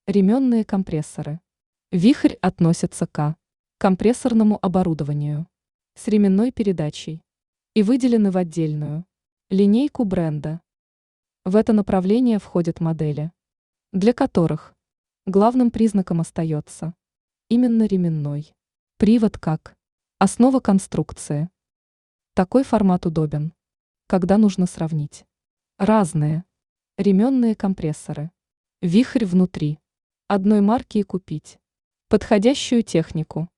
Ременные компрессоры. Вихрь относится к компрессорному оборудованию с ременной передачей и выделены в отдельную линейку бренда. В это направление входят модели, для которых главным признаком остается именно ременной привод как основа конструкции. Такой формат удобен, когда нужно сравнить разные ременные компрессоры. Вихрь внутри одной марки и купить подходящую технику